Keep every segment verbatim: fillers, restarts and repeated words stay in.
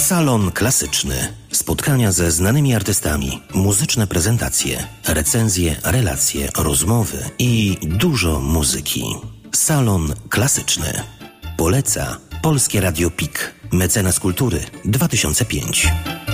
Salon Klasyczny. Spotkania ze znanymi artystami, muzyczne prezentacje, recenzje, relacje, rozmowy i dużo muzyki. Salon Klasyczny. Poleca Polskie Radio P I K. Mecenas Kultury dwa tysiące piąty.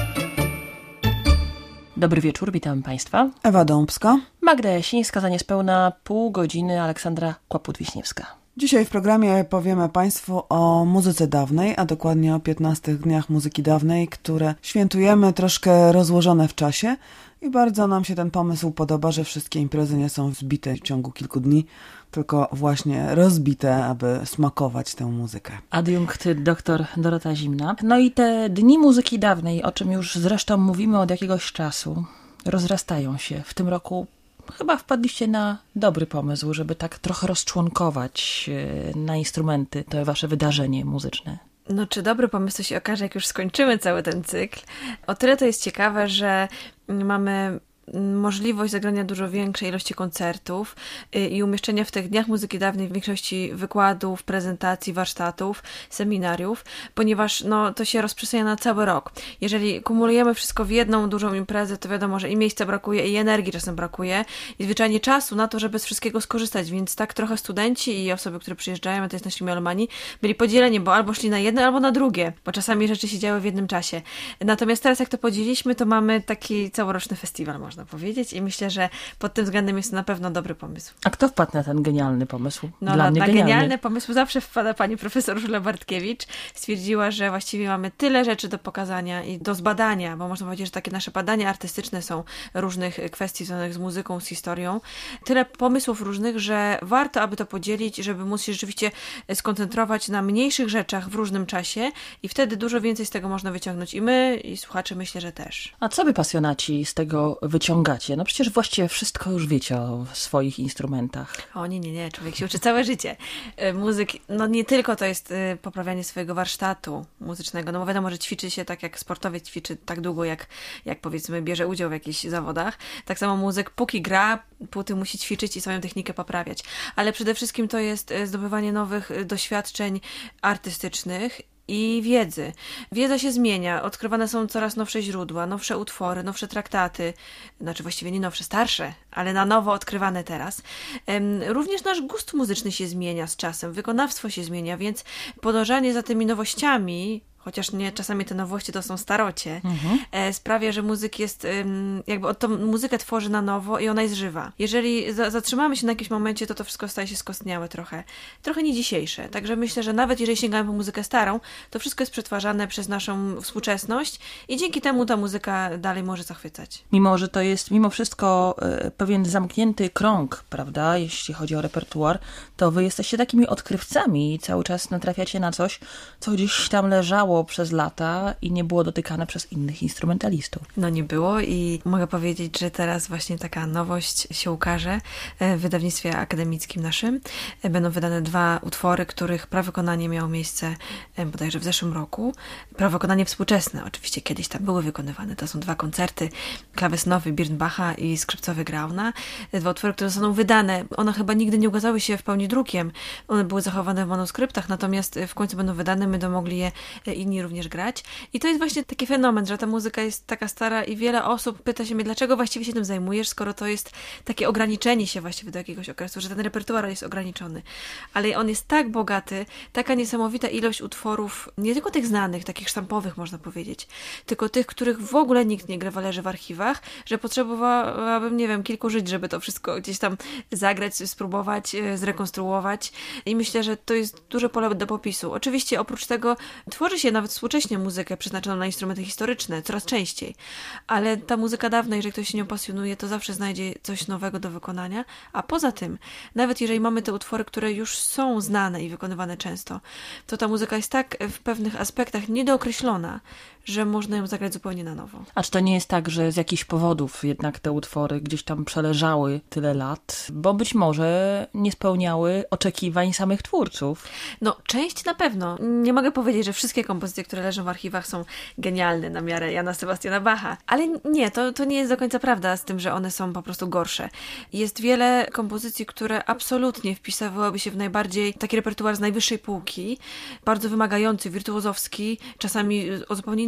Dobry wieczór, witam Państwa. Ewa Dąbska. Magda Jasińska, za niespełna pół godziny Aleksandra Kłaput-Wiśniewska. Dzisiaj w programie powiemy Państwu o muzyce dawnej, a dokładnie o piętnastych dniach muzyki dawnej, które świętujemy troszkę rozłożone w czasie i bardzo nam się ten pomysł podoba, że wszystkie imprezy nie są zbite w ciągu kilku dni, tylko właśnie rozbite, aby smakować tę muzykę. Adiunkt dr Dorota Zimna. No i te dni muzyki dawnej, o czym już zresztą mówimy od jakiegoś czasu, rozrastają się. W tym roku chyba wpadliście na dobry pomysł, żeby tak trochę rozczłonkować na instrumenty to wasze wydarzenie muzyczne. No czy dobry pomysł to się okaże, jak już skończymy cały ten cykl. O tyle to jest ciekawe, że mamy możliwość zagrania dużo większej ilości koncertów i umieszczenia w tych dniach muzyki dawnej w większości wykładów, prezentacji, warsztatów, seminariów, ponieważ no, to się rozprzestrzenia na cały rok. Jeżeli kumulujemy wszystko w jedną dużą imprezę, to wiadomo, że i miejsca brakuje, i energii czasem brakuje, i zwyczajnie czasu na to, żeby z wszystkiego skorzystać, więc tak trochę studenci i osoby, które przyjeżdżają, a to jest nasi melomani, byli podzieleni, bo albo szli na jedno, albo na drugie, bo czasami rzeczy się działy w jednym czasie. Natomiast teraz jak to podzieliliśmy, to mamy taki całoroczny festiwal, można powiedzieć, i myślę, że pod tym względem jest to na pewno dobry pomysł. A kto wpadł na ten genialny pomysł? No, Dla na, mnie na genialny. genialny pomysł zawsze wpada pani profesor Żula Bartkiewicz. Stwierdziła, że właściwie mamy tyle rzeczy do pokazania i do zbadania, bo można powiedzieć, że takie nasze badania artystyczne są różnych kwestii związanych z muzyką, z historią. Tyle pomysłów różnych, że warto, aby to podzielić, żeby móc się rzeczywiście skoncentrować na mniejszych rzeczach w różnym czasie i wtedy dużo więcej z tego można wyciągnąć. I my, i słuchacze, myślę, że też. A co wy pasjonaci z tego wyciągacie? No przecież właściwie wszystko już wiecie o swoich instrumentach. O nie, nie, nie. Człowiek się uczy całe życie. Muzyk, no nie tylko to jest poprawianie swojego warsztatu muzycznego, no bo wiadomo, że ćwiczy się tak jak sportowiec ćwiczy tak długo, jak, jak powiedzmy bierze udział w jakichś zawodach. Tak samo muzyk, póki gra, póty musi ćwiczyć i swoją technikę poprawiać. Ale przede wszystkim to jest zdobywanie nowych doświadczeń artystycznych i wiedzy. Wiedza się zmienia, odkrywane są coraz nowsze źródła, nowsze utwory, nowsze traktaty, znaczy właściwie nie nowsze, starsze, ale na nowo odkrywane teraz. Również nasz gust muzyczny się zmienia z czasem, wykonawstwo się zmienia, więc podążanie za tymi nowościami, chociaż nie, czasami te nowości to są starocie, mhm. sprawia, że muzyk jest, jakby tą muzykę tworzy na nowo i ona jest żywa. Jeżeli za, zatrzymamy się na jakimś momencie, to to wszystko staje się skostniałe trochę. Trochę nie dzisiejsze. Także myślę, że nawet jeżeli sięgamy po muzykę starą, to wszystko jest przetwarzane przez naszą współczesność i dzięki temu ta muzyka dalej może zachwycać. Mimo, że to jest mimo wszystko pewien zamknięty krąg, prawda, jeśli chodzi o repertuar, to wy jesteście takimi odkrywcami i cały czas natrafiacie na coś, co gdzieś tam leżało przez lata i nie było dotykane przez innych instrumentalistów. No nie było i mogę powiedzieć, że teraz właśnie taka nowość się ukaże w wydawnictwie akademickim naszym. Będą wydane dwa utwory, których prawykonanie miało miejsce bodajże w zeszłym roku. Prawykonanie współczesne, oczywiście kiedyś tam były wykonywane. To są dwa koncerty, klawesynowy Birnbacha i skrzypcowy Grauna. Dwa utwory, które zostaną wydane. One chyba nigdy nie ukazały się w pełni drukiem. One były zachowane w manuskryptach, natomiast w końcu będą wydane, będą mogli je inni również grać. I to jest właśnie taki fenomen, że ta muzyka jest taka stara i wiele osób pyta się mnie, dlaczego właściwie się tym zajmujesz, skoro to jest takie ograniczenie się właściwie do jakiegoś okresu, że ten repertuar jest ograniczony. Ale on jest tak bogaty, taka niesamowita ilość utworów, nie tylko tych znanych, takich sztampowych można powiedzieć, tylko tych, których w ogóle nikt nie grywa, leży w archiwach, że potrzebowałabym, nie wiem, kilku żyć, żeby to wszystko gdzieś tam zagrać, spróbować, zrekonstruować. I myślę, że to jest duże pole do popisu. Oczywiście oprócz tego tworzy się nawet współcześnie muzykę przeznaczoną na instrumenty historyczne, coraz częściej. Ale ta muzyka dawna, jeżeli ktoś się nią pasjonuje, to zawsze znajdzie coś nowego do wykonania. A poza tym, nawet jeżeli mamy te utwory, które już są znane i wykonywane często, to ta muzyka jest tak w pewnych aspektach niedookreślona, że można ją zagrać zupełnie na nowo. A czy to nie jest tak, że z jakichś powodów jednak te utwory gdzieś tam przeleżały tyle lat, bo być może nie spełniały oczekiwań samych twórców? No, część na pewno. Nie mogę powiedzieć, że wszystkie kompozycje, które leżą w archiwach, są genialne na miarę Jana Sebastiana Bacha. Ale nie, to, to nie jest do końca prawda z tym, że one są po prostu gorsze. Jest wiele kompozycji, które absolutnie wpisywałyby się w najbardziej taki repertuar z najwyższej półki, bardzo wymagający, wirtuozowski, czasami o zupełnie innym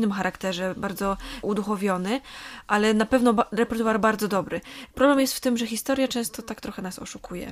innym charakterze, bardzo uduchowiony, ale na pewno ba- repertuar bardzo dobry. Problem jest w tym, że historia często tak trochę nas oszukuje.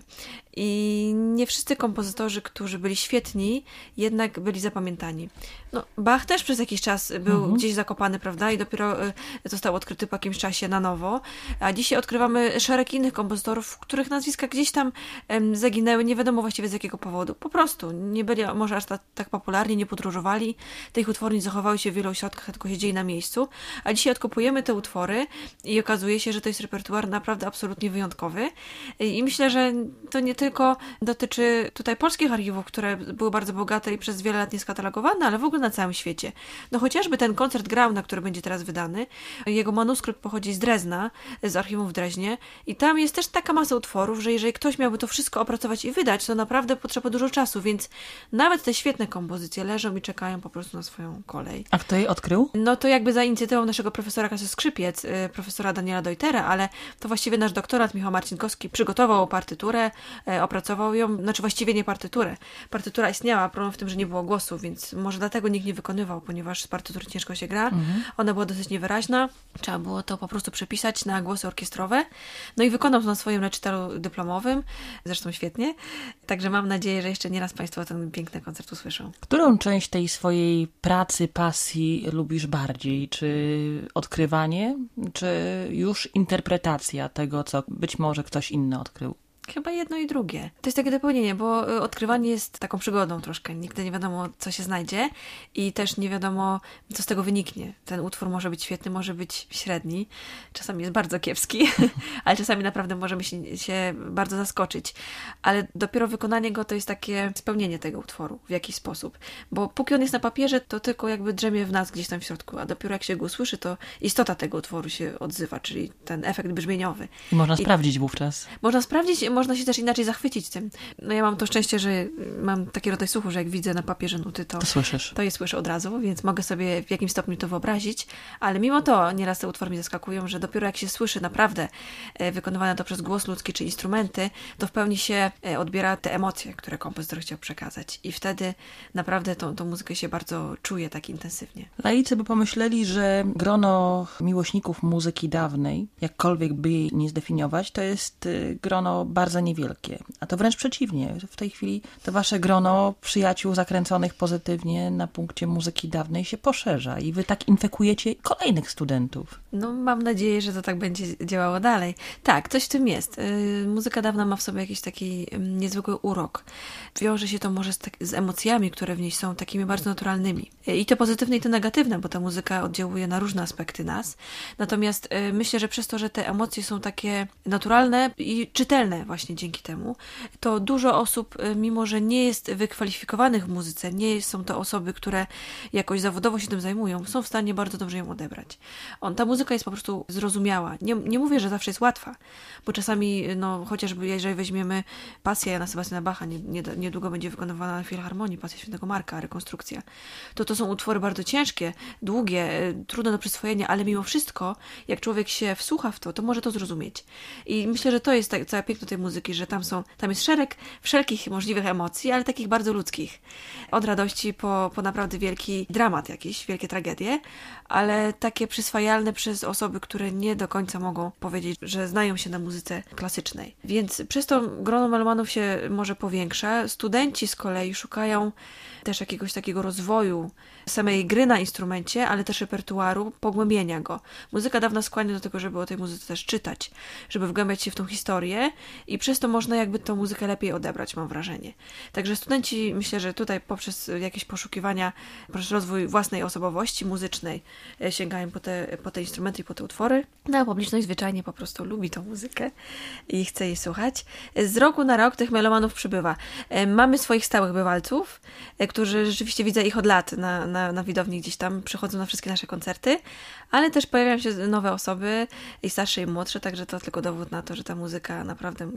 I nie wszyscy kompozytorzy, którzy byli świetni, jednak byli zapamiętani. No, Bach też przez jakiś czas był mhm. gdzieś zakopany, prawda? I dopiero y, został odkryty po jakimś czasie na nowo. A dzisiaj odkrywamy szereg innych kompozytorów, których nazwiska gdzieś tam em, zaginęły, nie wiadomo właściwie z jakiego powodu. Po prostu nie byli może aż ta, tak popularni, nie podróżowali, te ich utwory nie zachowały się w wielu ośrodkach, tylko siedzieli na miejscu. A dzisiaj odkopujemy te utwory i okazuje się, że to jest repertuar naprawdę absolutnie wyjątkowy. I myślę, że to nie tylko dotyczy tutaj polskich archiwów, które były bardzo bogate i przez wiele lat nieskatalogowane, ale w ogóle na całym świecie. No chociażby ten koncert Grauna, który będzie teraz wydany, jego manuskrypt pochodzi z Drezna, z archiwum w Dreźnie i tam jest też taka masa utworów, że jeżeli ktoś miałby to wszystko opracować i wydać, to naprawdę potrzeba dużo czasu, więc nawet te świetne kompozycje leżą i czekają po prostu na swoją kolej. A kto je odkrył? No to jakby za inicjatywą naszego profesora Kasy Skrzypiec, profesora Daniela Deutera, ale to właściwie nasz doktorat Michał Marcinkowski przygotował partyturę, opracował ją, znaczy właściwie nie partyturę. Partytura istniała, problem w tym, że nie było głosów, więc może dlatego nikt nie wykonywał, ponieważ z partytury ciężko się gra. Mhm. Ona była dosyć niewyraźna. Trzeba było to po prostu przepisać na głosy orkiestrowe. No i wykonał to na swoim recitalu dyplomowym. Zresztą świetnie. Także mam nadzieję, że jeszcze nieraz Państwo ten piękny koncert usłyszą. Którą część tej swojej pracy, pasji lubisz bardziej? Czy odkrywanie, czy już interpretacja tego, co być może ktoś inny odkrył? Chyba jedno i drugie. To jest takie dopełnienie, bo odkrywanie jest taką przygodą troszkę. Nigdy nie wiadomo, co się znajdzie i też nie wiadomo, co z tego wyniknie. Ten utwór może być świetny, może być średni. Czasami jest bardzo kiepski, ale czasami naprawdę możemy się, się bardzo zaskoczyć. Ale dopiero wykonanie go to jest takie spełnienie tego utworu w jakiś sposób. Bo póki on jest na papierze, to tylko jakby drzemie w nas gdzieś tam w środku, a dopiero jak się go usłyszy, to istota tego utworu się odzywa, czyli ten efekt brzmieniowy. I można I sprawdzić wówczas. Można sprawdzić, można się też inaczej zachwycić tym. No ja mam to szczęście, że mam taki rodzaj słuchu, że jak widzę na papierze nuty, to, to słyszysz. To je słyszę od razu, więc mogę sobie w jakimś stopniu to wyobrazić, ale mimo to nieraz te utwory mnie zaskakują, że dopiero jak się słyszy naprawdę wykonywane to przez głos ludzki czy instrumenty, to w pełni się odbiera te emocje, które kompozytor chciał przekazać i wtedy naprawdę tą, tą muzykę się bardzo czuje tak intensywnie. Laicy by pomyśleli, że grono miłośników muzyki dawnej, jakkolwiek by jej nie zdefiniować, to jest grono bardzo niewielkie. A to wręcz przeciwnie. W tej chwili to wasze grono przyjaciół zakręconych pozytywnie na punkcie muzyki dawnej się poszerza i wy tak infekujecie kolejnych studentów. No mam nadzieję, że to tak będzie działało dalej. Tak, coś w tym jest. Yy, muzyka dawna ma w sobie jakiś taki yy, niezwykły urok. Wiąże się to może z, tak, z emocjami, które w niej są takimi bardzo naturalnymi. Yy, I te pozytywne i te negatywne, bo ta muzyka oddziałuje na różne aspekty nas. Natomiast yy, myślę, że przez to, że te emocje są takie naturalne i czytelne właśnie dzięki temu, to dużo osób, mimo że nie jest wykwalifikowanych w muzyce, nie są to osoby, które jakoś zawodowo się tym zajmują, są w stanie bardzo dobrze ją odebrać. On, ta muzyka jest po prostu zrozumiała. Nie, nie mówię, że zawsze jest łatwa, bo czasami, no chociażby jeżeli weźmiemy pasję Jana Sebastiana Bacha, nie, nie, niedługo będzie wykonywana na Filharmonii, pasja Świętego Marka, rekonstrukcja, to to są utwory bardzo ciężkie, długie, trudne do przyswojenia, ale mimo wszystko, jak człowiek się wsłucha w to, to może to zrozumieć. I myślę, że to jest tak, całe piękno tej muzyki, że tam są, tam jest szereg wszelkich możliwych emocji, ale takich bardzo ludzkich. Od radości po, po naprawdę wielki dramat jakiś, wielkie tragedie, ale takie przyswajalne przez osoby, które nie do końca mogą powiedzieć, że znają się na muzyce klasycznej. Więc przez to grono melomanów się może powiększa. Studenci z kolei szukają też jakiegoś takiego rozwoju samej gry na instrumencie, ale też repertuaru, pogłębienia go. Muzyka dawna skłania do tego, żeby o tej muzyce też czytać, żeby wgłębiać się w tą historię i przez to można jakby tą muzykę lepiej odebrać, mam wrażenie. Także studenci, myślę, że tutaj poprzez jakieś poszukiwania, poprzez rozwój własnej osobowości muzycznej sięgają po te, po te instrumenty i po te utwory. No a publiczność zwyczajnie po prostu lubi tą muzykę i chce jej słuchać. Z roku na rok tych melomanów przybywa. Mamy swoich stałych bywalców, którzy rzeczywiście widzę ich od lat na, na, na widowni gdzieś tam, przychodzą na wszystkie nasze koncerty, ale też pojawiają się nowe osoby, i starsze, i młodsze, także to tylko dowód na to, że ta muzyka naprawdę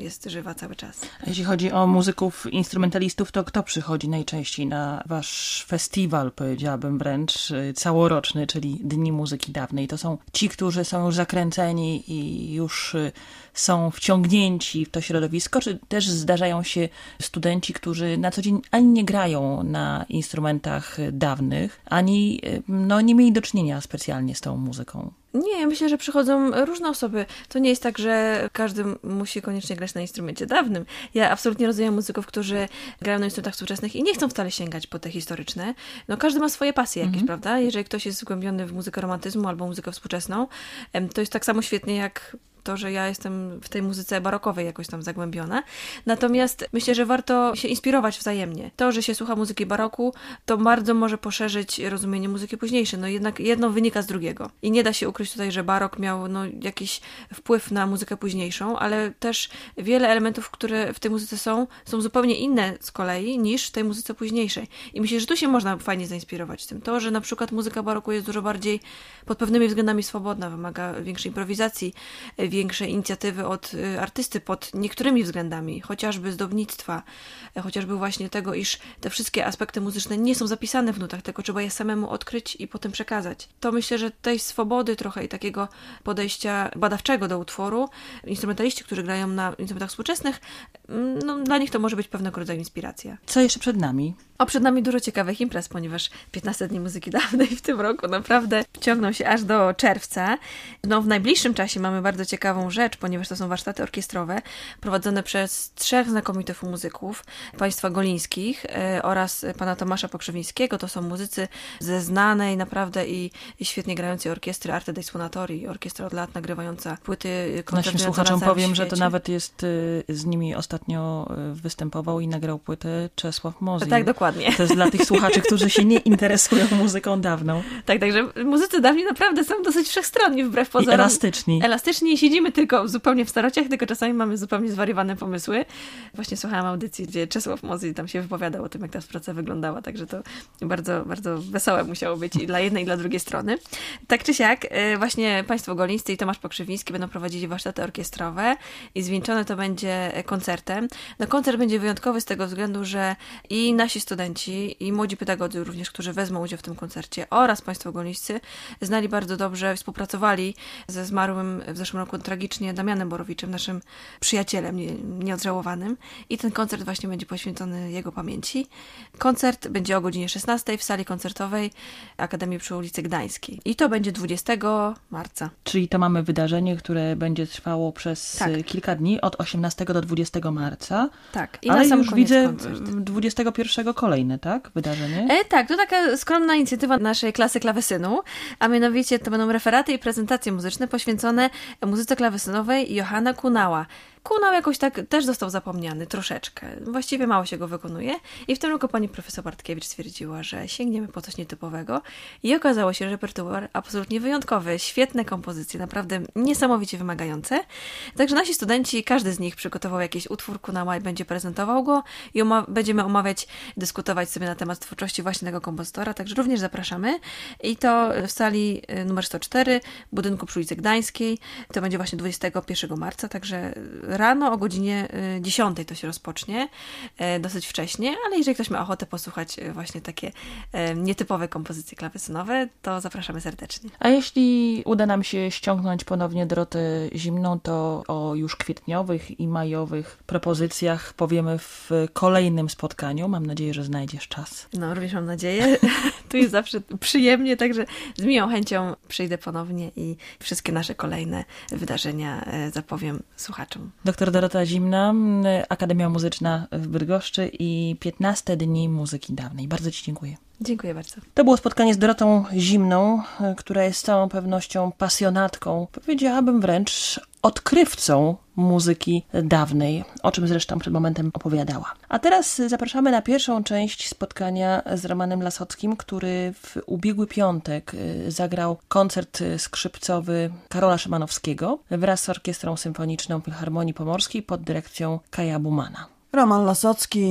jest żywa cały czas. A jeśli chodzi o muzyków, instrumentalistów, to kto przychodzi najczęściej na wasz festiwal, powiedziałabym wręcz, całoroczny, czyli Dni Muzyki Dawnej? To są ci, którzy są już zakręceni i już są wciągnięci w to środowisko, czy też zdarzają się studenci, którzy na co dzień ani nie grają na instrumentach dawnych, ani no, nie mieli do czynienia specjalnie z tą muzyką? Nie, ja myślę, że przychodzą różne osoby. To nie jest tak, że każdy musi koniecznie grać na instrumencie dawnym. Ja absolutnie rozumiem muzyków, którzy grają na instrumentach współczesnych i nie chcą wcale sięgać po te historyczne. No każdy ma swoje pasje jakieś, mm-hmm. prawda? Jeżeli ktoś jest zgłębiony w muzykę romantyzmu albo muzykę współczesną, to jest tak samo świetnie jak to, że ja jestem w tej muzyce barokowej jakoś tam zagłębiona. Natomiast myślę, że warto się inspirować wzajemnie. To, że się słucha muzyki baroku, to bardzo może poszerzyć rozumienie muzyki późniejszej. No jednak jedno wynika z drugiego. I nie da się ukryć tutaj, że barok miał no, jakiś wpływ na muzykę późniejszą, ale też wiele elementów, które w tej muzyce są, są zupełnie inne z kolei niż w tej muzyce późniejszej. I myślę, że tu się można fajnie zainspirować tym. To, że na przykład muzyka baroku jest dużo bardziej pod pewnymi względami swobodna, wymaga większej improwizacji, większej inicjatywy od artysty pod niektórymi względami, chociażby zdobnictwa, chociażby właśnie tego, iż te wszystkie aspekty muzyczne nie są zapisane w nutach, tylko trzeba je samemu odkryć i potem przekazać. To myślę, że tej swobody trochę i takiego podejścia badawczego do utworu, instrumentaliści, którzy grają na instrumentach współczesnych, no, dla nich to może być pewnego rodzaju inspiracja. Co jeszcze przed nami? O, przed nami dużo ciekawych imprez, ponieważ piętnaście dni muzyki dawnej w tym roku naprawdę ciągną się aż do czerwca. No, w najbliższym czasie mamy bardzo ciekawą rzecz, ponieważ to są warsztaty orkiestrowe prowadzone przez trzech znakomitych muzyków państwa golińskich e, oraz pana Tomasza Pokrzewińskiego. To są muzycy ze znanej naprawdę i, i świetnie grającej orkiestry Arte dei Suonatori, orkiestra od lat nagrywająca płyty koncertujące naszym słuchaczom na powiem, świecie. Że to nawet jest y, z nimi ostatnio y, występował i nagrał płytę Czesław Mozin. Tak, dokładnie. To jest dla tych słuchaczy, którzy się nie interesują muzyką dawną. Tak, także muzycy dawni naprawdę są dosyć wszechstronni wbrew pozorom. I elastyczni. Elastyczni i siedzimy tylko zupełnie w starociach, tylko czasami mamy zupełnie zwariowane pomysły. Właśnie słuchałam audycji, gdzie Czesław Mozin tam się wypowiadał o tym, jak ta praca wyglądała, także to bardzo, bardzo wesołe musiało być i dla jednej, i dla drugiej strony. Tak czy siak, właśnie państwo golińscy i Tomasz Pokrzewiński będą prowadzili warsztaty orkiestrowe i zwieńczone to będzie koncertem. No koncert będzie wyjątkowy z tego względu, że i nasi studenci, i młodzi pedagodzy również, którzy wezmą udział w tym koncercie oraz państwo golińscy znali bardzo dobrze, współpracowali ze zmarłym w zeszłym roku tragicznie Damianem Borowiczem, naszym przyjacielem nie, nieodżałowanym. I ten koncert właśnie będzie poświęcony jego pamięci. Koncert będzie o godzinie szesnastej w sali koncertowej Akademii przy ulicy Gdańskiej. I to będzie dwudziestego marca. Czyli to mamy wydarzenie, które będzie trwało przez tak. kilka dni, od osiemnastego do dwudziestego marca. Tak. I ale na sam już koniec widzę koncert. dwudziestego pierwszego kolejne, tak? Wydarzenie? E, tak, to taka skromna inicjatywa naszej klasy klawesynu, a mianowicie to będą referaty i prezentacje muzyczne poświęcone muzyce klawesynowej Johanna Kunała. Kunał jakoś tak też został zapomniany troszeczkę. Właściwie mało się go wykonuje i w tym roku pani profesor Bartkiewicz stwierdziła, że sięgniemy po coś nietypowego i okazało się, że repertuar absolutnie wyjątkowy, świetne kompozycje, naprawdę niesamowicie wymagające. Także nasi studenci, każdy z nich przygotował jakiś utwór Kunała i będzie prezentował go i oma- będziemy omawiać, dyskutować sobie na temat twórczości właśnie tego kompozytora, także również zapraszamy i to w sali numer sto cztery budynku przy ulicy Gdańskiej. To będzie właśnie dwudziestego pierwszego marca, także rano o godzinie dziesiątej to się rozpocznie, dosyć wcześnie, ale jeżeli ktoś ma ochotę posłuchać właśnie takie nietypowe kompozycje klawesynowe, to zapraszamy serdecznie. A jeśli uda nam się ściągnąć ponownie Dorotę Zimną, to o już kwietniowych i majowych propozycjach powiemy w kolejnym spotkaniu. Mam nadzieję, że znajdziesz czas. No, również mam nadzieję. Tu jest zawsze przyjemnie, także z miłą chęcią przyjdę ponownie i wszystkie nasze kolejne wydarzenia zapowiem słuchaczom. Doktor Dorota Zimna, Akademia Muzyczna w Bydgoszczy i piętnaście dni muzyki dawnej. Bardzo ci dziękuję. Dziękuję bardzo. To było spotkanie z Dorotą Zimną, która jest z całą pewnością pasjonatką, powiedziałabym wręcz odkrywcą muzyki dawnej, o czym zresztą przed momentem opowiadała. A teraz zapraszamy na pierwszą część spotkania z Romanem Lasockim, który w ubiegły piątek zagrał koncert skrzypcowy Karola Szymanowskiego wraz z Orkiestrą Symfoniczną Filharmonii Pomorskiej pod dyrekcją Kaja Bumana. Roman Lasocki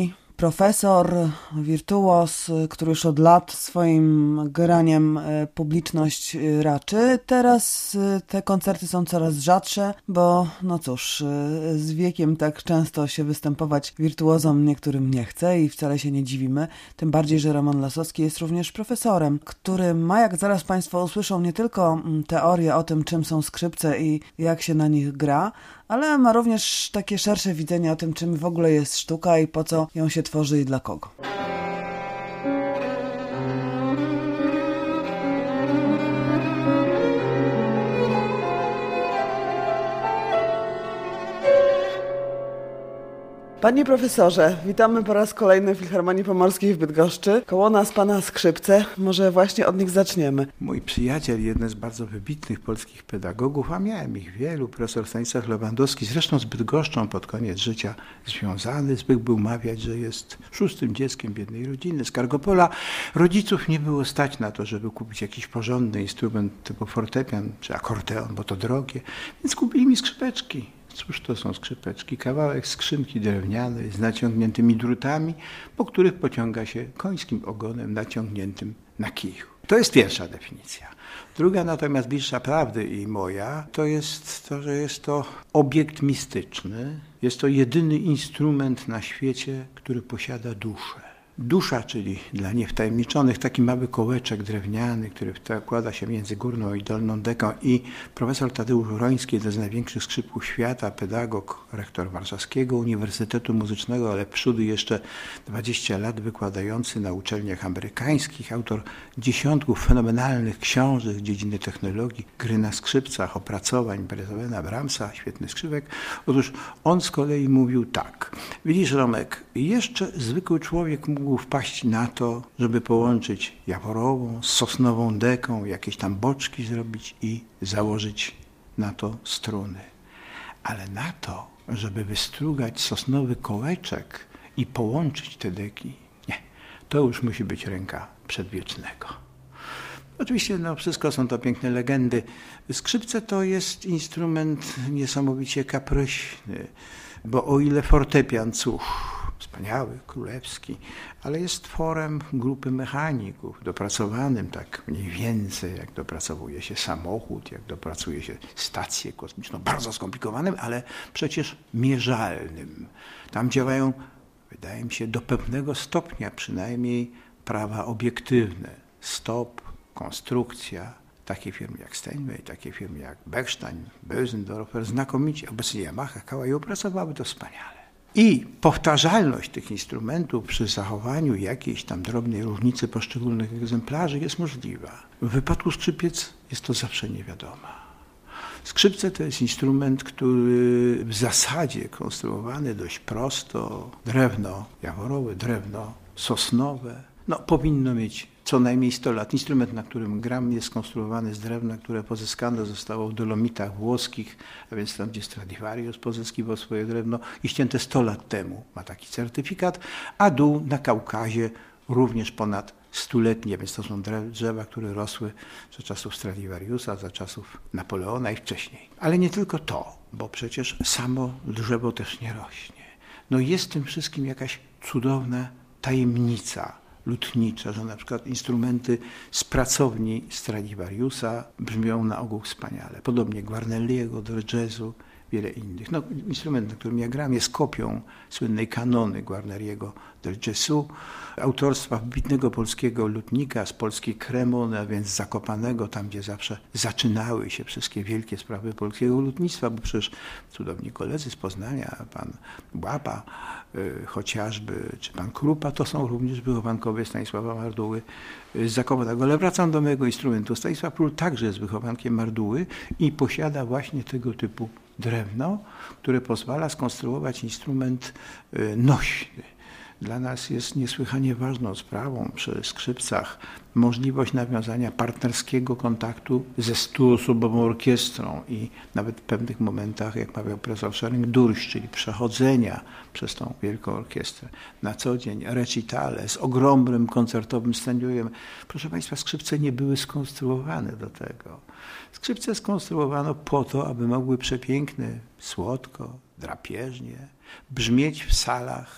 profesor, wirtuos, który już od lat swoim graniem publiczność raczy. Teraz te koncerty są coraz rzadsze, bo no cóż, z wiekiem tak często się występować wirtuozom niektórym nie chce i wcale się nie dziwimy. Tym bardziej, że Roman Lasowski jest również profesorem, który ma, jak zaraz Państwo usłyszą, nie tylko teorię o tym, czym są skrzypce i jak się na nich gra, ale ma również takie szersze widzenie o tym, czym w ogóle jest sztuka i po co ją się tworzy i dla kogo. Panie profesorze, witamy po raz kolejny w Filharmonii Pomorskiej w Bydgoszczy. Koło nas pana skrzypce, może właśnie od nich zaczniemy. Mój przyjaciel, jeden z bardzo wybitnych polskich pedagogów, a miałem ich wielu, profesor Stanisław Lewandowski, zresztą z Bydgoszczą pod koniec życia związany, zwykł mawiać, że jest szóstym dzieckiem biednej rodziny z Kargopola. Rodziców nie było stać na to, żeby kupić jakiś porządny instrument typu fortepian czy akordeon, bo to drogie, więc kupili mi skrzypeczki. Cóż to są skrzypeczki? Kawałek skrzynki drewnianej z naciągniętymi drutami, po których pociąga się końskim ogonem naciągniętym na kiju. To jest pierwsza definicja. Druga, natomiast bliższa prawdy i moja, to jest to, że jest to obiekt mistyczny. Jest to jedyny instrument na świecie, który posiada duszę. Dusza, czyli dla niewtajemniczonych, taki mały kołeczek drewniany, który wkłada się między górną i dolną deką, i profesor Tadeusz Roński, jeden z największych skrzypków świata, pedagog, rektor Warszawskiego Uniwersytetu Muzycznego, ale przódy jeszcze dwadzieścia lat wykładający na uczelniach amerykańskich, autor dziesiątków fenomenalnych książek z dziedziny technologii, gry na skrzypcach, opracowań Beethovena, Brahmsa, świetny skrzypek. Otóż on z kolei mówił tak: widzisz, Romek, jeszcze zwykły człowiek mógł wpaść na to, żeby połączyć jaworową z sosnową deką, jakieś tam boczki zrobić i założyć na to struny. Ale na to, żeby wystrugać sosnowy kołeczek i połączyć te deki, nie, to już musi być ręka przedwiecznego. Oczywiście no, wszystko są to piękne legendy. Skrzypce to jest instrument niesamowicie kapryśny, bo o ile fortepian, cóż, wspaniały, królewski, ale jest tworem grupy mechaników, dopracowanym tak mniej więcej, jak dopracowuje się samochód, jak dopracuje się stację kosmiczną, bardzo skomplikowanym, ale przecież mierzalnym. Tam działają, wydaje mi się, do pewnego stopnia przynajmniej prawa obiektywne. Stop, konstrukcja, takie firmy jak Steinway, takie firmy jak Bechstein, Bösendorfer, znakomicie, obecnie Yamaha, Kawai opracowały to wspaniale. I powtarzalność tych instrumentów przy zachowaniu jakiejś tam drobnej różnicy poszczególnych egzemplarzy jest możliwa. W wypadku skrzypiec jest to zawsze niewiadoma. Skrzypce to jest instrument, który w zasadzie konstruowany dość prosto, drewno jaworowe, drewno sosnowe, no powinno mieć co najmniej sto lat. Instrument, na którym gram, jest skonstruowany z drewna, które pozyskane zostało w Dolomitach włoskich, a więc tam, gdzie Stradivarius pozyskiwał swoje drewno i ścięte sto lat temu. Ma taki certyfikat, a dół na Kaukazie również ponad stuletnie, więc to są drzewa, które rosły za czasów Stradivariusa, za czasów Napoleona i wcześniej. Ale nie tylko to, bo przecież samo drzewo też nie rośnie. No jest w tym wszystkim jakaś cudowna tajemnica lutnicza, że na przykład instrumenty z pracowni Stradivariusa brzmią na ogół wspaniale. Podobnie Guarneriego, do jazzu, wiele innych. No, instrument, na którym ja gram, jest kopią słynnej kanony Guarneriego del jazzu, autorstwa wybitnego polskiego lutnika z polskiej Cremony, a więc Zakopanego, tam gdzie zawsze zaczynały się wszystkie wielkie sprawy polskiego lutnictwa, bo przecież cudowni koledzy z Poznania, pan Łapa y, chociażby, czy pan Krupa, to są również wychowankowie Stanisława Marduły z Zakopanego. Ale wracam do mojego instrumentu. Stanisław Król także jest wychowankiem Marduły i posiada właśnie tego typu drewno, które pozwala skonstruować instrument y, nośny. Dla nas jest niesłychanie ważną sprawą przy skrzypcach możliwość nawiązania partnerskiego kontaktu ze stuosobową orkiestrą i nawet w pewnych momentach, jak mawiał profesor Schering-Durś, czyli przechodzenia przez tą wielką orkiestrę. Na co dzień recitale z ogromnym koncertowym scenariuszem. Proszę Państwa, skrzypce nie były skonstruowane do tego. Skrzypce skonstruowano po to, aby mogły przepięknie, słodko, drapieżnie brzmieć w salach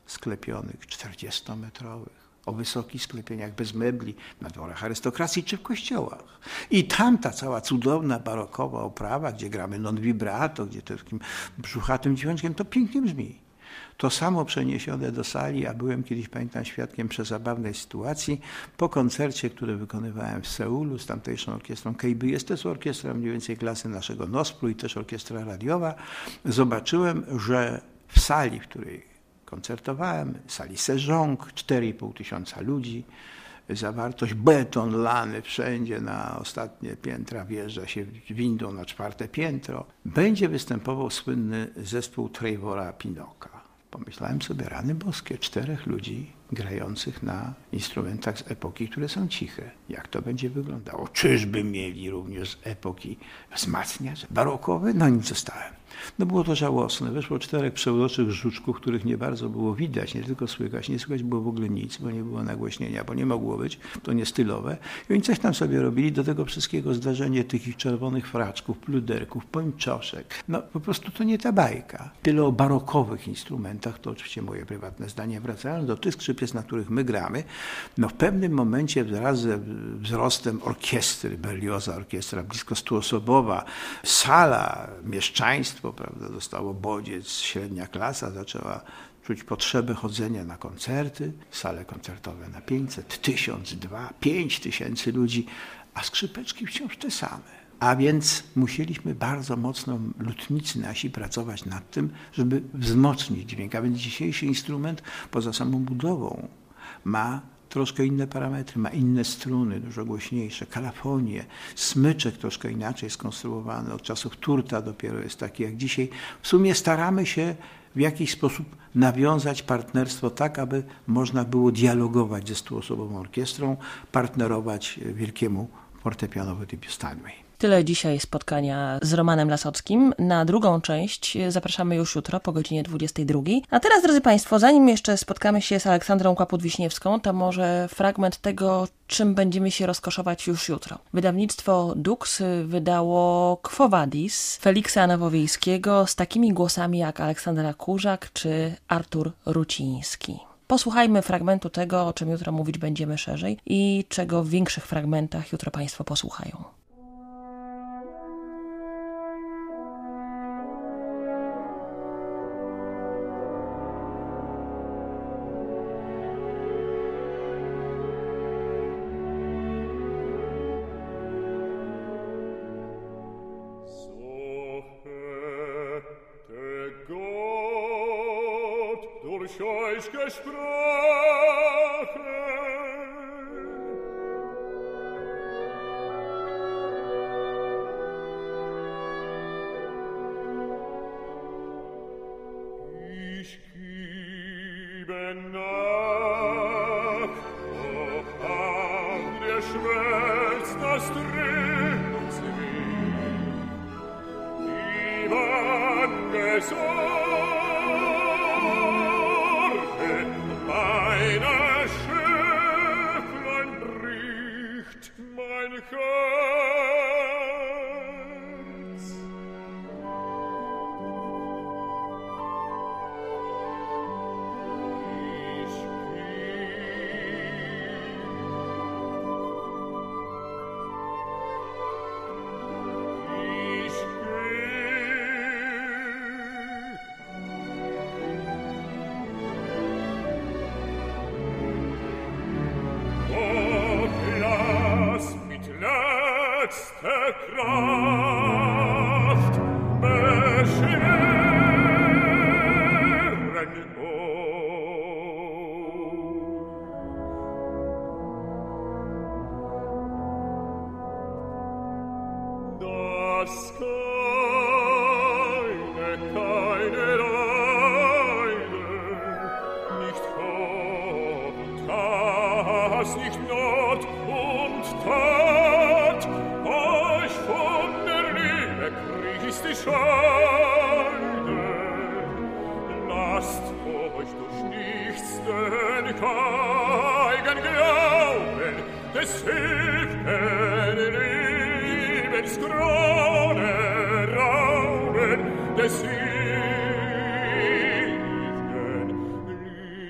sklepionych, czterdziestometrowych, o wysokich sklepieniach bez mebli na dworach arystokracji czy w kościołach. I tam ta cała cudowna, barokowa oprawa, gdzie gramy non vibrato, gdzie takim brzuchatym dźwiękiem, to pięknie brzmi. To samo przeniesione do sali, a byłem kiedyś, pamiętam, świadkiem przezabawnej sytuacji. Po koncercie, który wykonywałem w Seulu z tamtejszą orkiestrą K B S, to jest orkiestra mniej więcej klasy naszego Nospru i też orkiestra radiowa, zobaczyłem, że w sali, w której koncertowałem, sali Sejong, cztery i pół tysiąca ludzi, zawartość, beton lany wszędzie, na ostatnie piętra wjeżdża się windą na czwarte piętro. Będzie występował słynny zespół Trevora Pinoka. Pomyślałem sobie, rany boskie, czterech ludzi grających na instrumentach z epoki, które są ciche. Jak to będzie wyglądało? Czyżby mieli również z epoki wzmacniacz barokowy? No nic, zostałem. No było to żałosne. Weszło czterech przełroczych żuczków, których nie bardzo było widać, nie tylko słychać. Nie słychać było w ogóle nic, bo nie było nagłośnienia, bo nie mogło być, to nie stylowe. I oni coś tam sobie robili, do tego wszystkiego zdarzenie tych ich czerwonych fraczków, pluderków, pończoszek. No po prostu to nie ta bajka. Tyle o barokowych instrumentach, to oczywiście moje prywatne zdanie. Wracając do tych skrzypiec, na których my gramy, no w pewnym momencie wraz ze wzrostem orkiestry, Berlioza orkiestra blisko stuosobowa, sala, mieszczaństwo, prawda, dostało bodziec, średnia klasa zaczęła czuć potrzebę chodzenia na koncerty, sale koncertowe na pięćset, tysiąc, dwa, pięć tysięcy ludzi, a skrzypeczki wciąż te same. A więc musieliśmy bardzo mocno, lutnicy nasi, pracować nad tym, żeby wzmocnić dźwięk. A więc dzisiejszy instrument poza samą budową ma troszkę inne parametry, ma inne struny, dużo głośniejsze, kalafonie, smyczek troszkę inaczej skonstruowany, od czasów Turta dopiero jest taki jak dzisiaj. W sumie staramy się w jakiś sposób nawiązać partnerstwo tak, aby można było dialogować ze stuosobową orkiestrą, partnerować wielkiemu fortepianowi typu Steinway. Tyle dzisiaj spotkania z Romanem Lasockim. Na drugą część zapraszamy już jutro po godzinie dwudziestej drugiej. A teraz, drodzy Państwo, zanim jeszcze spotkamy się z Aleksandrą Kłaput-Wiśniewską, to może fragment tego, czym będziemy się rozkoszować już jutro. Wydawnictwo Dux wydało Quo Vadis Feliksa Nowowiejskiego z takimi głosami jak Aleksandra Kurzak czy Artur Ruciński. Posłuchajmy fragmentu tego, o czym jutro mówić będziemy szerzej i czego w większych fragmentach jutro Państwo posłuchają. Euch gesprochen, ich gebe nach, o an der Schmerz das Drücks wie, die Wange so. Meine Schöpflein bricht mein Herz. Ich geh, ich letzte Kraft beschweren oh. Das keine, keine Leide, nicht Tod und Hass, nicht Not und Tat, euch von der Liebe Christi scheide. Lasst euch durch nichts den Keigen glauben, des hilften Lebenskrone rauben, des hilften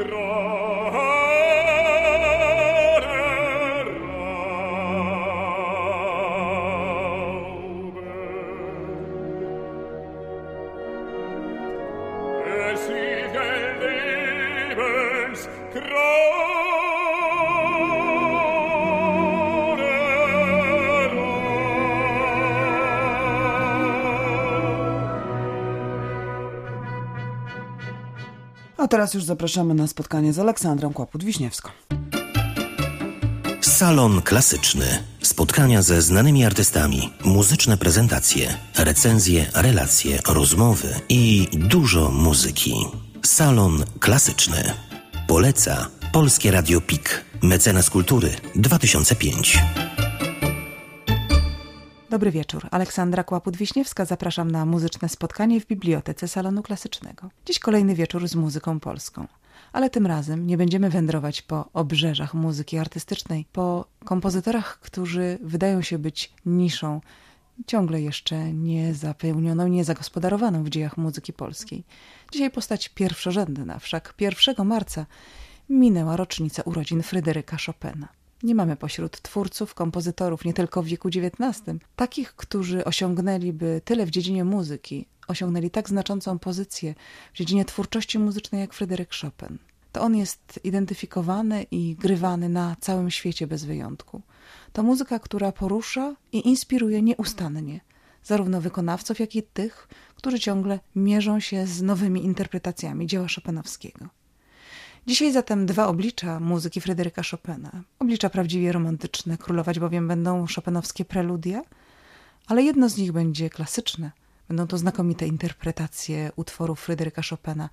A teraz już zapraszamy na spotkanie z Aleksandrą Kłaput-Wiśniewską. Salon Klasyczny. Spotkania ze znanymi artystami, muzyczne prezentacje, recenzje, relacje, rozmowy i dużo muzyki. Salon Klasyczny. Poleca Polskie Radio P I K. Mecenas Kultury dwa tysiące piąty. Dobry wieczór. Aleksandra Kłaput-Wiśniewska. Zapraszam na muzyczne spotkanie w Bibliotece Salonu Klasycznego. Dziś kolejny wieczór z muzyką polską. Ale tym razem nie będziemy wędrować po obrzeżach muzyki artystycznej, po kompozytorach, którzy wydają się być niszą, ciągle jeszcze niezapełnioną, niezagospodarowaną w dziejach muzyki polskiej. Dzisiaj postać pierwszorzędna, wszak pierwszego marca minęła rocznica urodzin Fryderyka Chopina. Nie mamy pośród twórców, kompozytorów, nie tylko w wieku dziewiętnastym, takich, którzy osiągnęliby tyle w dziedzinie muzyki, osiągnęli tak znaczącą pozycję w dziedzinie twórczości muzycznej jak Fryderyk Chopin. To on jest identyfikowany i grywany na całym świecie bez wyjątku. To muzyka, która porusza i inspiruje nieustannie zarówno wykonawców, jak i tych, którzy ciągle mierzą się z nowymi interpretacjami dzieła chopinowskiego. Dzisiaj zatem dwa oblicza muzyki Fryderyka Chopina. Oblicza prawdziwie romantyczne, królować bowiem będą chopinowskie preludia, ale jedno z nich będzie klasyczne. Będą to znakomite interpretacje utworów Fryderyka Chopina,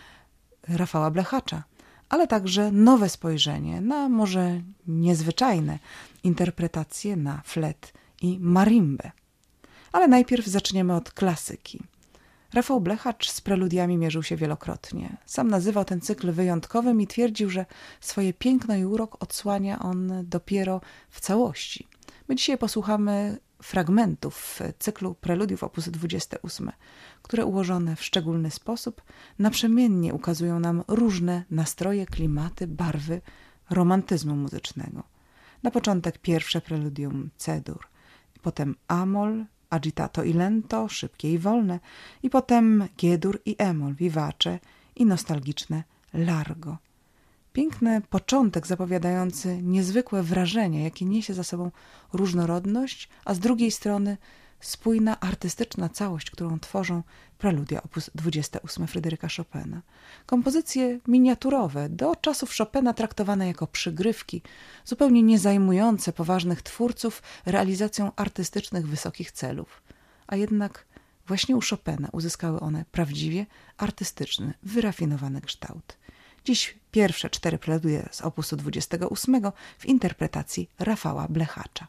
Rafała Blechacza, ale także nowe spojrzenie na może niezwyczajne interpretacje na flet i marimbę. Ale najpierw zaczniemy od klasyki. Rafał Blechacz z preludiami mierzył się wielokrotnie. Sam nazywał ten cykl wyjątkowym i twierdził, że swoje piękno i urok odsłania on dopiero w całości. My dzisiaj posłuchamy fragmentów cyklu preludiów op. dwadzieścia osiem, które ułożone w szczególny sposób naprzemiennie ukazują nam różne nastroje, klimaty, barwy romantyzmu muzycznego. Na początek pierwsze preludium C-dur, potem A-moll, agitato i lento, szybkie i wolne, i potem G-dur i E-moll, vivace i nostalgiczne largo. Piękny początek zapowiadający niezwykłe wrażenie, jakie niesie za sobą różnorodność, a z drugiej strony spójna, artystyczna całość, którą tworzą preludia op. dwadzieścia osiem Fryderyka Chopina. Kompozycje miniaturowe, do czasów Chopina traktowane jako przygrywki, zupełnie nie zajmujące poważnych twórców realizacją artystycznych wysokich celów. A jednak właśnie u Chopina uzyskały one prawdziwie artystyczny, wyrafinowany kształt. Dziś pierwsze cztery preludia z op. dwudziestego ósmego w interpretacji Rafała Blechacza.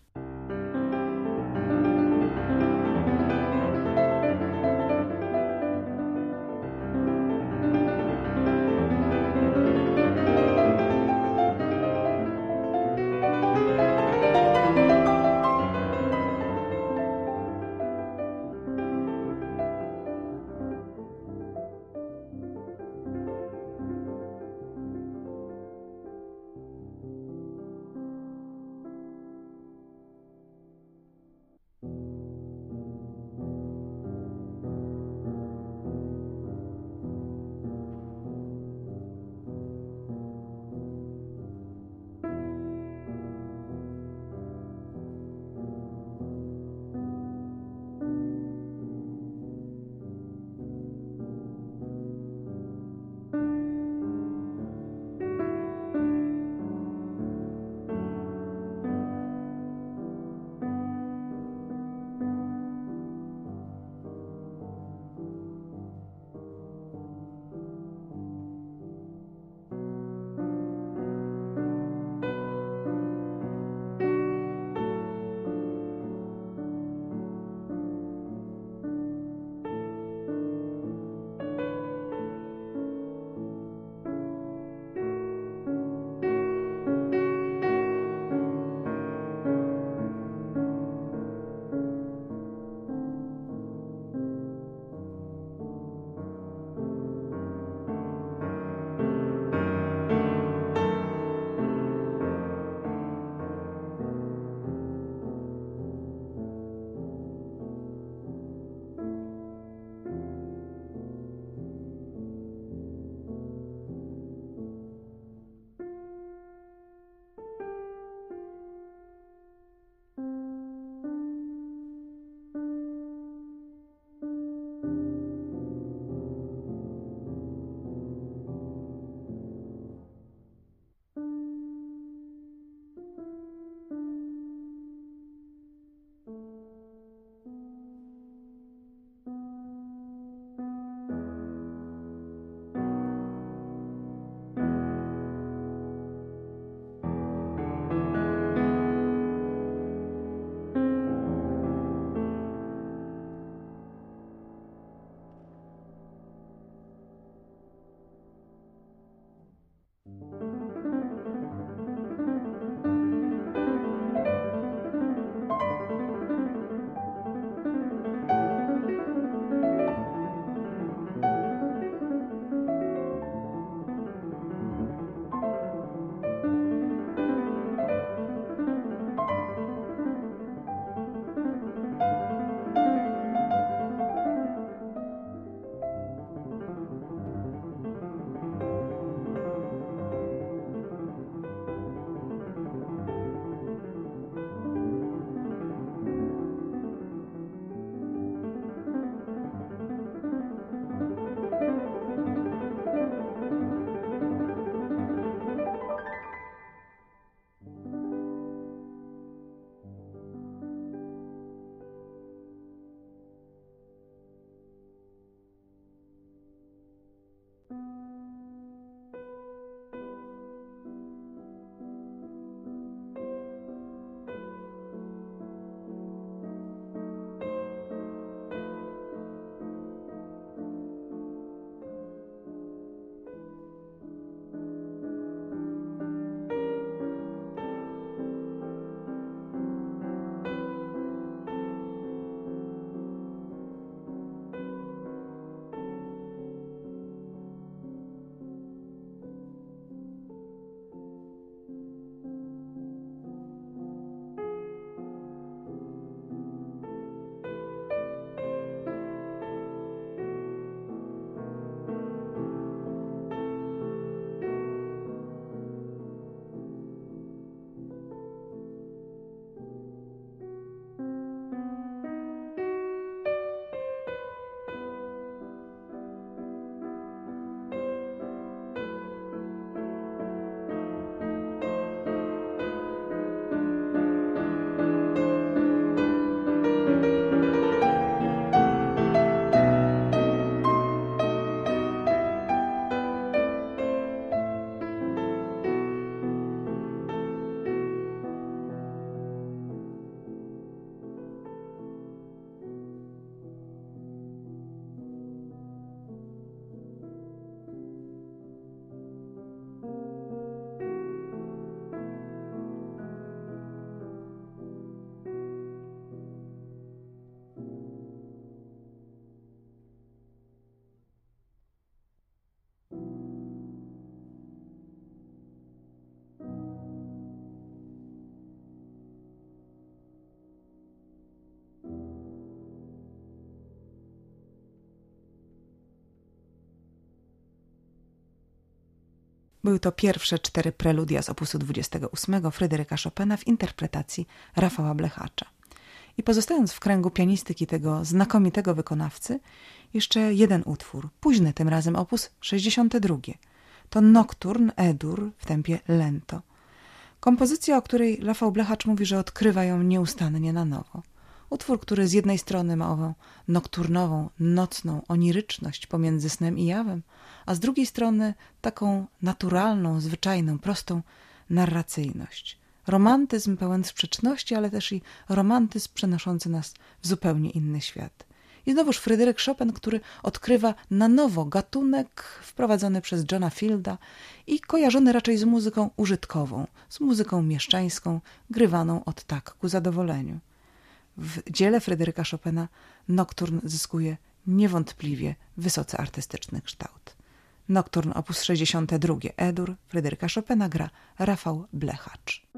Były to pierwsze cztery preludia z opusu dwudziestego ósmego Fryderyka Chopina w interpretacji Rafała Blechacza. I pozostając w kręgu pianistyki tego znakomitego wykonawcy, jeszcze jeden utwór, późny tym razem opus sześćdziesiąty drugi. To Nocturne E-dur w tempie lento. Kompozycja, o której Rafał Blechacz mówi, że odkrywa ją nieustannie na nowo. Utwór, który z jednej strony ma ową nokturnową, nocną oniryczność pomiędzy snem i jawem, a z drugiej strony taką naturalną, zwyczajną, prostą narracyjność. Romantyzm pełen sprzeczności, ale też i romantyzm przenoszący nas w zupełnie inny świat. I znowuż Fryderyk Chopin, który odkrywa na nowo gatunek wprowadzony przez Johna Fielda i kojarzony raczej z muzyką użytkową, z muzyką mieszczańską, grywaną od tak ku zadowoleniu. W dziele Fryderyka Chopina Nocturne zyskuje niewątpliwie wysoce artystyczny kształt. Nocturne opus sześćdziesiąty drugi E-dur Fryderyka Chopina gra Rafał Blechacz.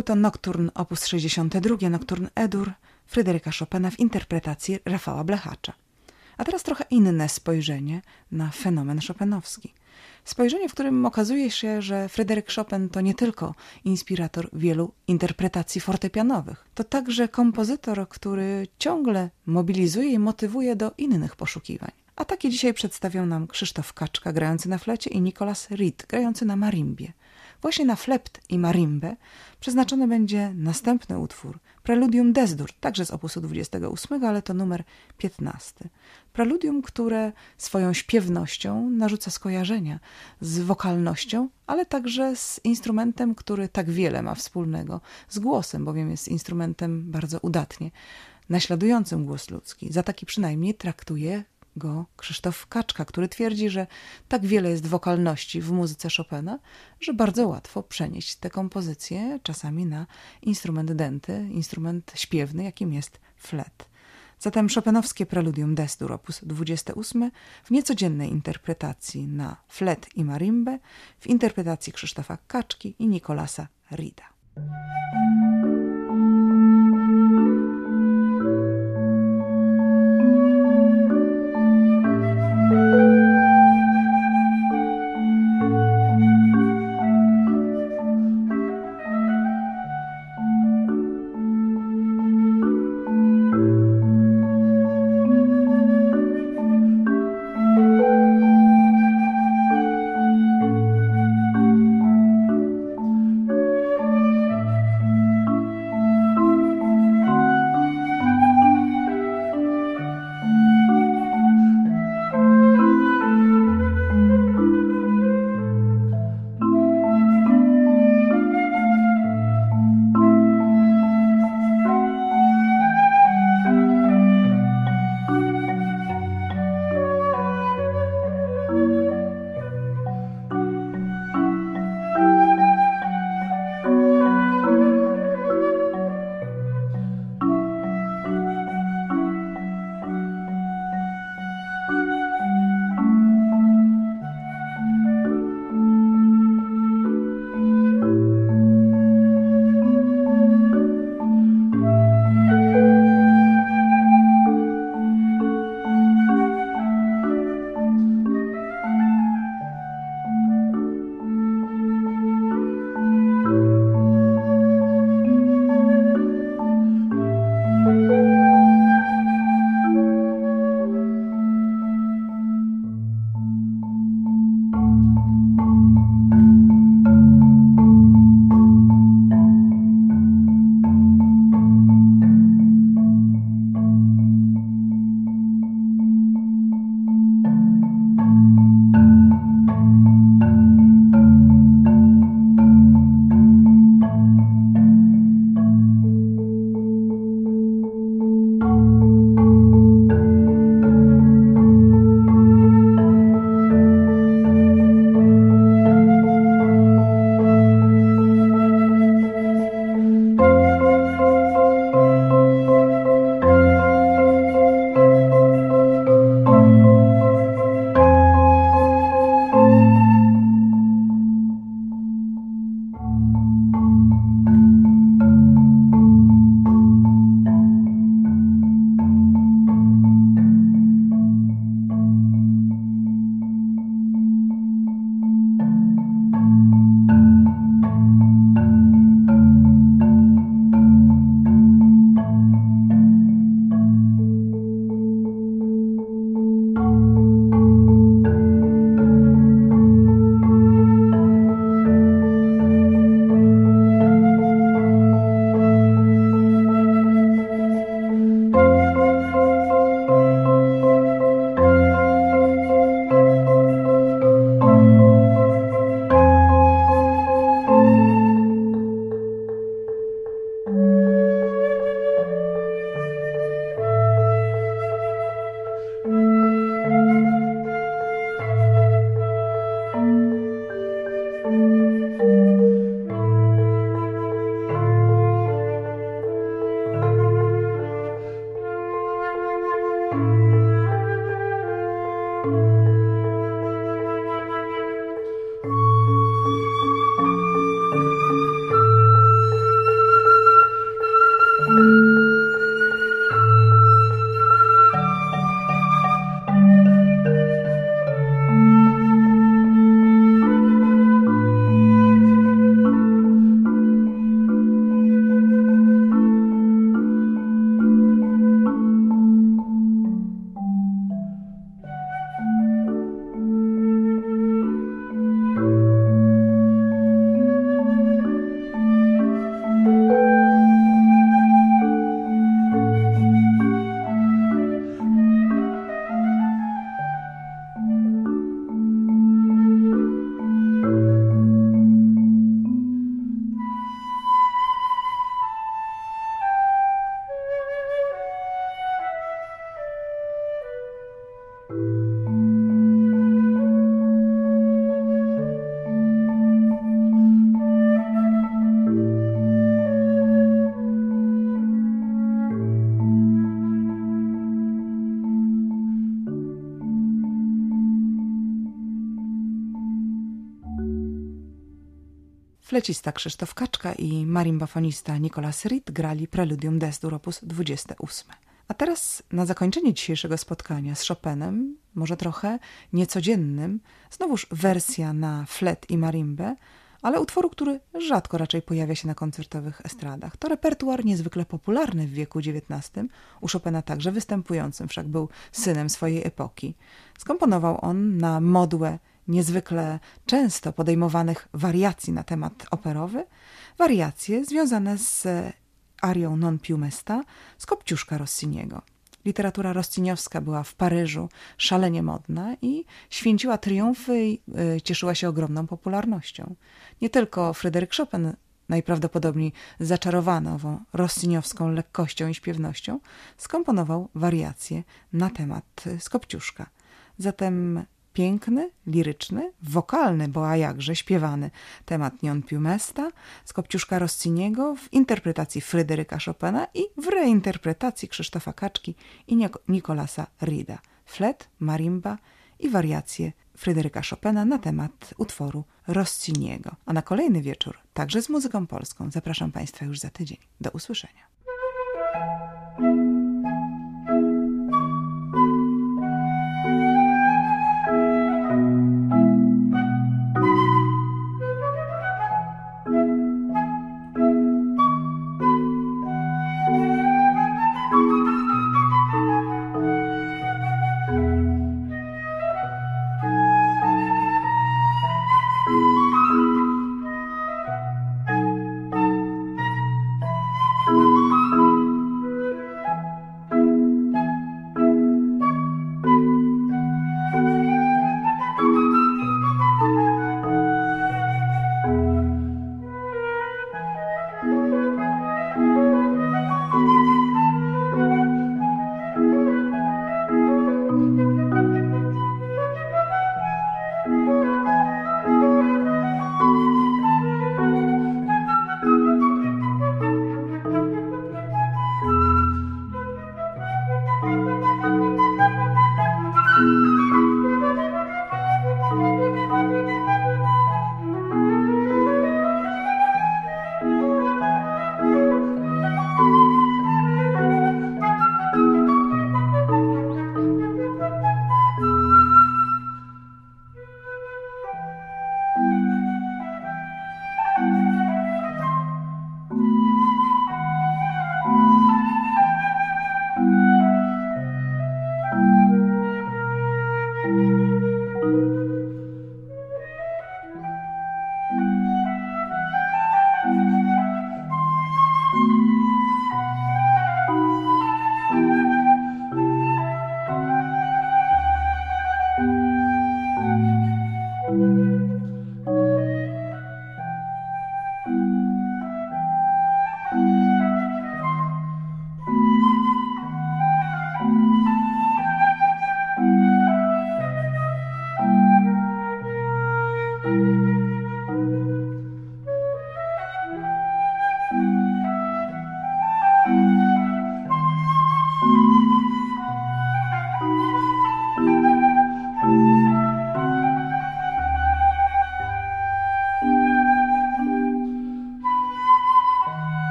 Był to nokturn op. sześćdziesiąty drugi, nokturn E-dur Fryderyka Chopina w interpretacji Rafała Blechacza. A teraz trochę inne spojrzenie na fenomen chopinowski. Spojrzenie, w którym okazuje się, że Fryderyk Chopin to nie tylko inspirator wielu interpretacji fortepianowych, to także kompozytor, który ciągle mobilizuje i motywuje do innych poszukiwań. A takie dzisiaj przedstawią nam Krzysztof Kaczka grający na flecie i Nicolas Reed grający na marimbie. Właśnie na flept i marimbę przeznaczony będzie następny utwór, Preludium Des-dur, także z opusu dwudziestego ósmego, ale to numer piętnasty. Preludium, które swoją śpiewnością narzuca skojarzenia z wokalnością, ale także z instrumentem, który tak wiele ma wspólnego z głosem, bowiem jest instrumentem bardzo udatnie naśladującym głos ludzki. Za taki przynajmniej traktuje go Krzysztof Kaczka, który twierdzi, że tak wiele jest wokalności w muzyce Chopina, że bardzo łatwo przenieść tę kompozycję czasami na instrument denty, instrument śpiewny, jakim jest flet. Zatem chopinowskie Preludium Des-dur op. dwudziesty ósmy w niecodziennej interpretacji na flet i marimbę, w interpretacji Krzysztofa Kaczki i Nicolasa Reeda. Flecista Krzysztof Kaczka i marimbafonista Nicolas Ritt grali Preludium d'Es-Dur op. dwadzieścia osiem. A teraz na zakończenie dzisiejszego spotkania z Chopinem, może trochę niecodziennym, znowuż wersja na flet i marimbę, ale utworu, który rzadko raczej pojawia się na koncertowych estradach. To repertuar niezwykle popularny w wieku dziewiętnastym, u Chopina także występującym, wszak był synem swojej epoki. Skomponował on na modłę niezwykle często podejmowanych wariacji na temat operowy, wariacje związane z arią Non più mesta z Kopciuszka Rossiniego. Literatura rossiniowska była w Paryżu szalenie modna i święciła triumfy i y, cieszyła się ogromną popularnością. Nie tylko Fryderyk Chopin, najprawdopodobniej zaczarowany ową rossiniowską lekkością i śpiewnością, skomponował wariacje na temat z Kopciuszka. Zatem piękny, liryczny, wokalny, bo a jakże śpiewany temat Non più mesta z Kopciuszka Rossiniego w interpretacji Fryderyka Chopina i w reinterpretacji Krzysztofa Kaczki i Nicolasa Ridda. Flet, marimba i wariacje Fryderyka Chopina na temat utworu Rossiniego. A na kolejny wieczór, także z muzyką polską, zapraszam Państwa już za tydzień. Do usłyszenia.